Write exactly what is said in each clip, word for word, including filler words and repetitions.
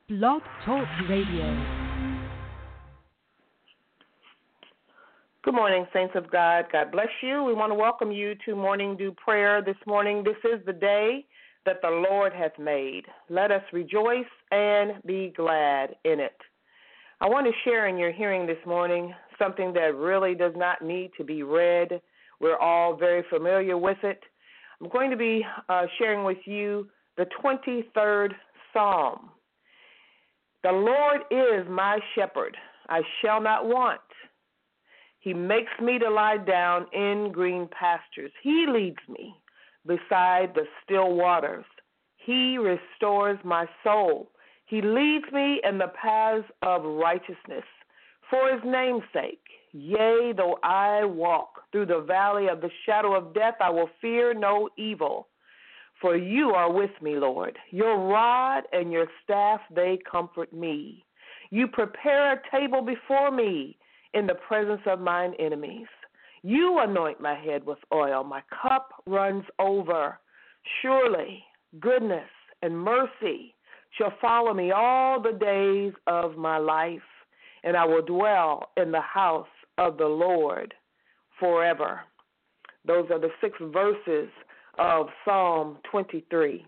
Blog Talk Radio. Good morning, saints of God. God bless you. We want to welcome you to Morning Dew Prayer this morning. This is the day that the Lord hath made. Let us rejoice and be glad in it. I want to share in your hearing this morning something that really does not need to be read. We're all very familiar with it. I'm going to be uh, sharing with you the twenty-third Psalm. The Lord is my shepherd, I shall not want. He makes me to lie down in green pastures. He leads me beside the still waters. He restores my soul. He leads me in the paths of righteousness for his name's sake. Yea, though I walk through the valley of the shadow of death, I will fear no evil. For you are with me, Lord. Your rod and your staff, they comfort me. You prepare a table before me in the presence of mine enemies. You anoint my head with oil. My cup runs over. Surely goodness and mercy shall follow me all the days of my life, and I will dwell in the house of the Lord forever. Those are the six verses of Psalm twenty-three.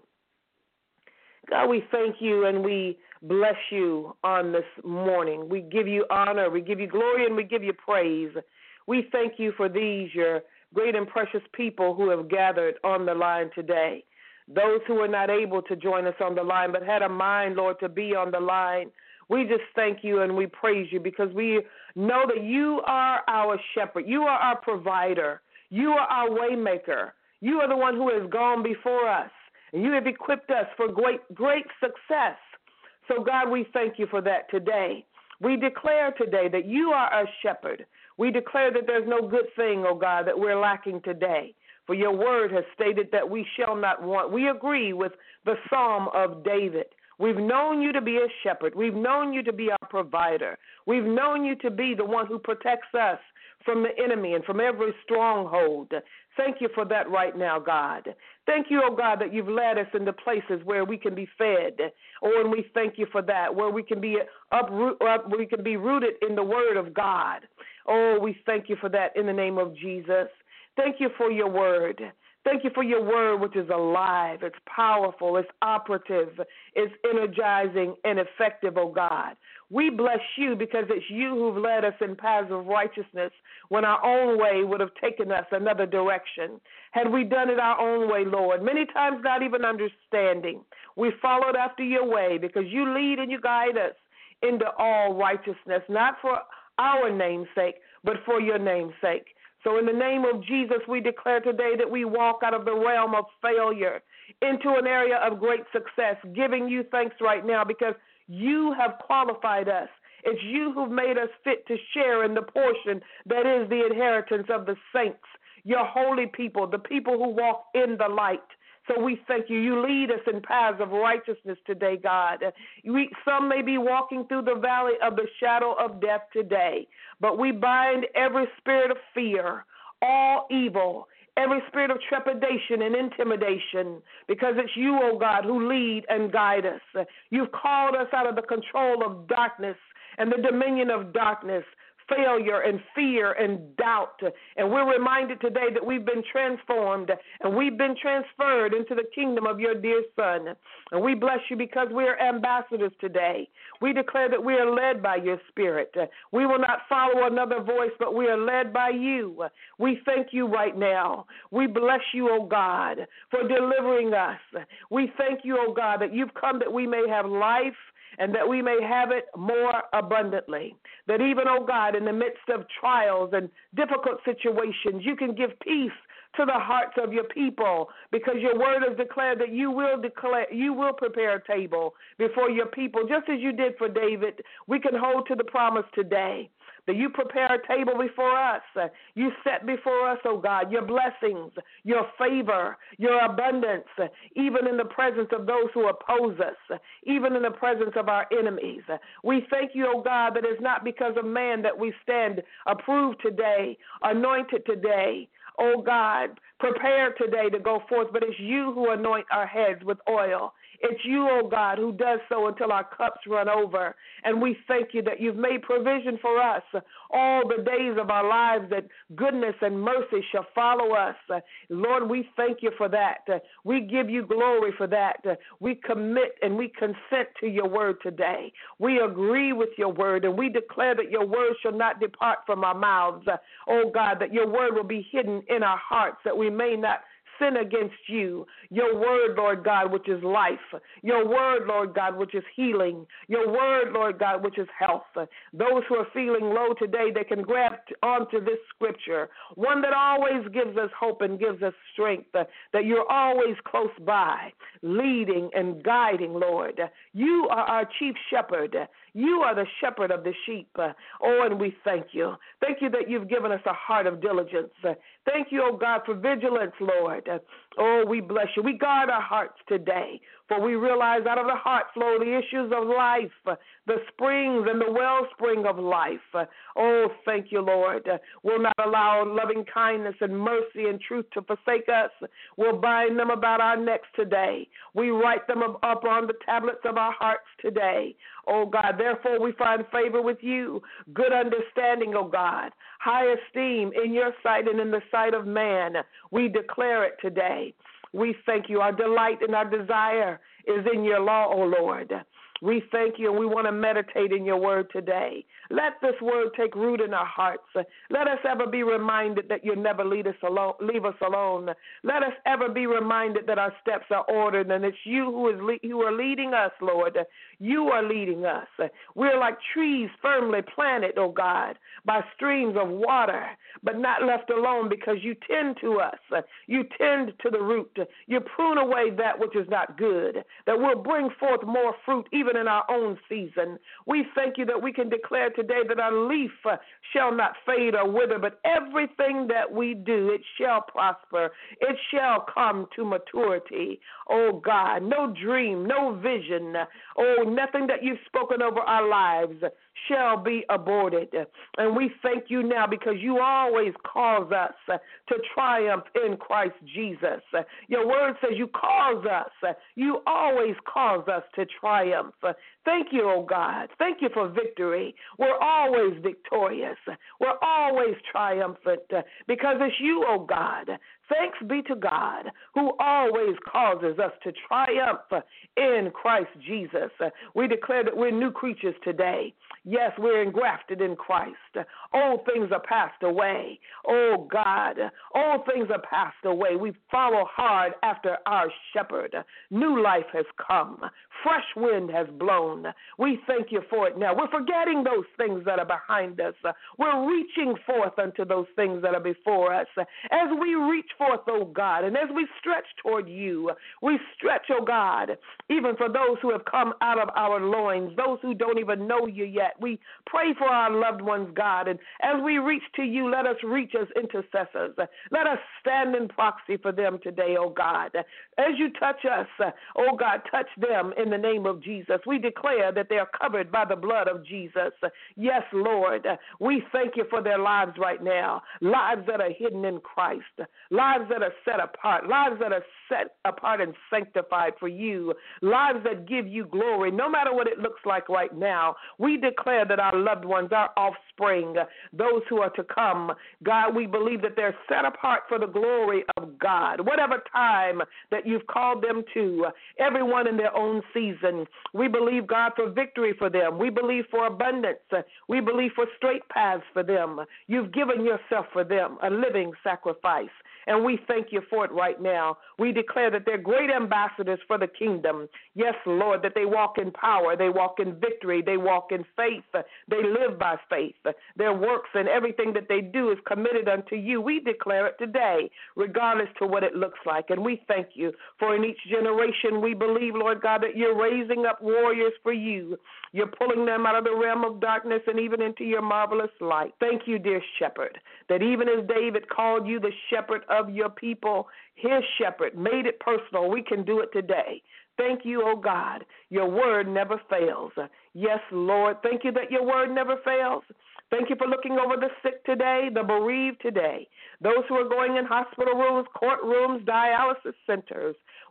God, we thank you and we bless you on this morning. We give you honor, we give you glory, and we give you praise. We thank you for these, your great and precious people who have gathered on the line today. Those who were not able to join us on the line but had a mind, Lord, to be on the line. We just thank you and we praise you because we know that you are our shepherd. You are our provider. You are our way maker. You are the one who has gone before us, and you have equipped us for great, great success. So, God, we thank you for that today. We declare today that you are our shepherd. We declare that there's no good thing, oh God, that we're lacking today. For your word has stated that we shall not want. We agree with the Psalm of David. We've known you to be a shepherd. We've known you to be our provider. We've known you to be the one who protects us from the enemy and from every stronghold. Thank you for that right now, God. Thank you, oh God, that you've led us into places where we can be fed. Oh, and we thank you for that, where we can be uproot, up, we can be rooted in the word of God. Oh, we thank you for that in the name of Jesus. Thank you for your word. Thank you for your word, which is alive, it's powerful, it's operative, it's energizing and effective, oh God. We bless you because it's you who've led us in paths of righteousness when our own way would have taken us another direction. Had we done it our own way, Lord, many times not even understanding, we followed after your way because you lead and you guide us into all righteousness, not for our name's sake, but for your name's sake. So in the name of Jesus, we declare today that we walk out of the realm of failure into an area of great success, giving you thanks right now because you have qualified us. It's you who've made us fit to share in the portion that is the inheritance of the saints, your holy people, the people who walk in the light. So we thank you. You lead us in paths of righteousness today, God. We, some may be walking through the valley of the shadow of death today, but we bind every spirit of fear, all evil, every spirit of trepidation and intimidation, because it's you, oh God, who lead and guide us. You've called us out of the control of darkness and the dominion of darkness, failure and fear and doubt. And we're reminded today that we've been transformed and we've been transferred into the kingdom of your dear Son. And we bless you because we are ambassadors today. We declare that we are led by your Spirit. We will not follow another voice, but we are led by you. We thank you right now. We bless you, O God, for delivering us. We thank you, O God, that you've come that we may have life and that we may have it more abundantly. That even, oh God, in the midst of trials and difficult situations, you can give peace to the hearts of your people because your word has declared that you will declare, you will prepare a table before your people. Just as you did for David, we can hold to the promise today that you prepare a table before us. You set before us, oh God, your blessings, your favor, your abundance, even in the presence of those who oppose us, even in the presence of our enemies. We thank you, oh God, that it's not because of man that we stand approved today, anointed today, oh God, prepared today to go forth, but it's you who anoint our heads with oil. It's you, oh God, who does so until our cups run over. And we thank you that you've made provision for us all the days of our lives, that goodness and mercy shall follow us. Lord, we thank you for that. We give you glory for that. We commit and we consent to your word today. We agree with your word, and we declare that your word shall not depart from our mouths. Oh God, that your word will be hidden in our hearts, that we may not sin against you. Your word, Lord God, which is life. Your word, Lord God, which is healing. Your word, Lord God, which is health. Those who are feeling low today, they can grab onto this scripture, one that always gives us hope and gives us strength, that you're always close by, leading and guiding, Lord. You are our chief shepherd. You are the shepherd of the sheep. Oh, and we thank you. Thank you that you've given us a heart of diligence. Thank you, oh God, for vigilance, Lord. Oh, we bless you. We guard our hearts today, for we realize out of the heart flow the issues of life, the springs and the wellspring of life. Oh, thank you, Lord. We'll not allow loving kindness and mercy and truth to forsake us. We'll bind them about our necks today. We write them up on the tablets of our hearts today. Oh, God, therefore we find favor with you, good understanding, oh God, high esteem in your sight and in the sight of man. We declare it today. We thank you. Our delight and our desire is in your law, oh Lord. We thank you, and we want to meditate in your word today. Let this word take root in our hearts. Let us ever be reminded that you'll never lead us alone, leave us alone. Let us ever be reminded that our steps are ordered, and it's you who is le- who are leading us, Lord. You are leading us. We're like trees firmly planted, oh God, by streams of water, but not left alone because you tend to us. You tend to the root. You prune away that which is not good, that will bring forth more fruit even in our own season. We thank you that we can declare today that our leaf shall not fade or wither, but everything that we do, it shall prosper. It shall come to maturity. Oh God, no dream, no vision, oh, nothing that you've spoken over our lives shall be aborted. And we thank you now because you always cause us to triumph in Christ Jesus. Your word says you cause us. You always cause us to triumph. Thank you, oh God. Thank you for victory. We're always victorious. We're always triumphant because it's you, oh God. Thanks be to God who always causes us to triumph in Christ Jesus. We declare that we're new creatures today. Yes, we're engrafted in Christ. Old things are passed away. Oh God, old things are passed away. We follow hard after our shepherd. New life has come. Fresh wind has blown. We thank you for it now. We're forgetting those things that are behind us. We're reaching forth unto those things that are before us. As we reach forth, oh God, and as we stretch toward you, we stretch, oh God, even for those who have come out of our loins, those who don't even know you yet. We pray for our loved ones, God, and as we reach to you, let us reach as intercessors. Let us stand in proxy for them today, oh God. As you touch us, oh God, touch them in the name of Jesus. We declare that they are covered by the blood of Jesus. Yes, Lord, we thank you for their lives right now, lives that are hidden in Christ, lives that are set apart, lives that are set apart and sanctified for you, lives that give you glory, no matter what it looks like right now. We declare that our loved ones, our offspring, those who are to come, God, we believe that they're set apart for the glory of God. Whatever time that you've called them to, everyone in their own season, we believe, God, for victory for them. We believe for abundance. We believe for straight paths for them. You've given yourself for them, a living sacrifice. And we thank you for it right now. We declare that they're great ambassadors for the kingdom. Yes, Lord, that they walk in power, they walk in victory, they walk in faith, they live by faith. Their works and everything that they do is committed unto you. We declare it today, regardless to what it looks like. And we thank you for in each generation we believe, Lord God, that you're raising up warriors for you. You're pulling them out of the realm of darkness and even into your marvelous light. Thank you, dear shepherd, that even as David called you the shepherd of your people, his shepherd, made it personal. We can do it today. Thank you, oh God. Your word never fails. Yes, Lord. Thank you that your word never fails. Thank you for looking over the sick today, the bereaved today, those who are going in hospital rooms, courtrooms, dialysis centers.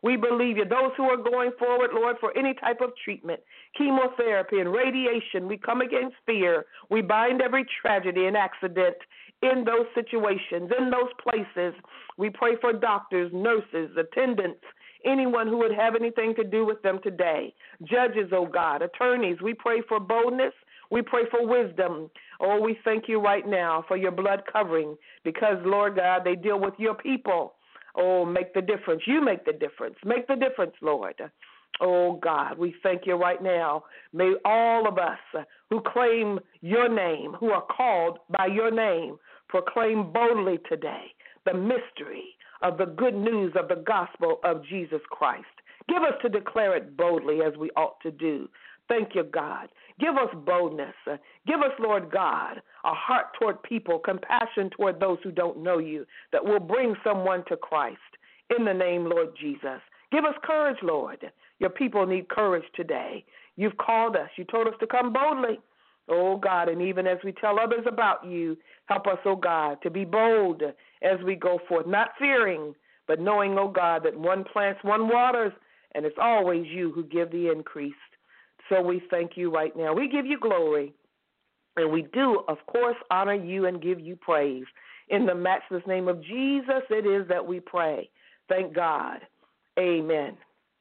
We believe you. Those who are going forward, Lord, for any type of treatment, chemotherapy and radiation, we come against fear. We bind every tragedy and accident in those situations, in those places. We pray for doctors, nurses, attendants, anyone who would have anything to do with them today. Judges, oh God, attorneys, we pray for boldness. We pray for wisdom. Oh, we thank you right now for your blood covering because, Lord God, they deal with your people. Oh, make the difference. You make the difference. Make the difference, Lord. Oh, God, we thank you right now. May all of us who claim your name, who are called by your name, proclaim boldly today the mystery of the good news of the gospel of Jesus Christ. Give us to declare it boldly as we ought to do. Thank you, God. Give us boldness. Give us, Lord God, a heart toward people, compassion toward those who don't know you, that will bring someone to Christ. In the name, Lord Jesus. Give us courage, Lord. Your people need courage today. You've called us. You told us to come boldly. Oh, God, and even as we tell others about you, help us, oh, God, to be bold as we go forth, not fearing, but knowing, oh, God, that one plants, one waters, and it's always you who give the increase. So we thank you right now. We give you glory, and we do, of course, honor you and give you praise. In the matchless name of Jesus, it is that we pray. Thank God. Amen.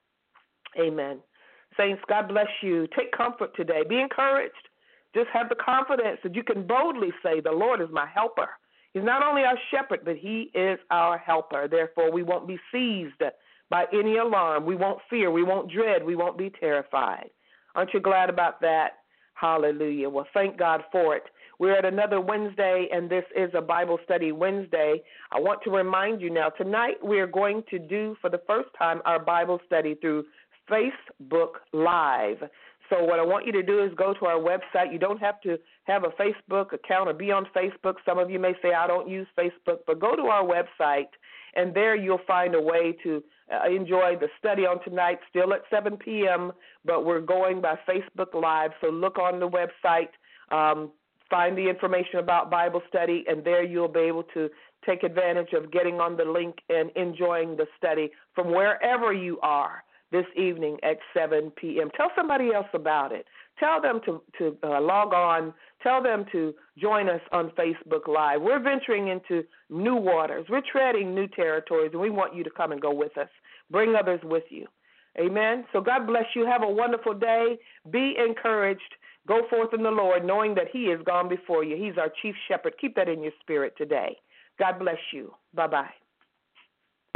Amen. Saints, God bless you. Take comfort today. Be encouraged. Just have the confidence that you can boldly say, the Lord is my helper. He's not only our shepherd, but he is our helper. Therefore, we won't be seized by any alarm. We won't fear. We won't dread. We won't be terrified. Aren't you glad about that? Hallelujah. Well, thank God for it. We're at another Wednesday, and this is a Bible Study Wednesday. I want to remind you now, tonight we are going to do for the first time our Bible study through Facebook Live. So what I want you to do is go to our website. You don't have to have a Facebook account or be on Facebook. Some of you may say, I don't use Facebook, but go to our website, and there you'll find a way to uh, enjoy the study on tonight, still at seven p.m., but we're going by Facebook Live. So look on the website, um, find the information about Bible study, and there you'll be able to take advantage of getting on the link and enjoying the study from wherever you are this evening at seven p.m. Tell somebody else about it. Tell them to, to uh, log on. Tell them to join us on Facebook Live. We're venturing into new waters. We're treading new territories, and we want you to come and go with us. Bring others with you. Amen. So God bless you. Have a wonderful day. Be encouraged. Go forth in the Lord, knowing that he has gone before you. He's our chief shepherd. Keep that in your spirit today. God bless you. Bye-bye.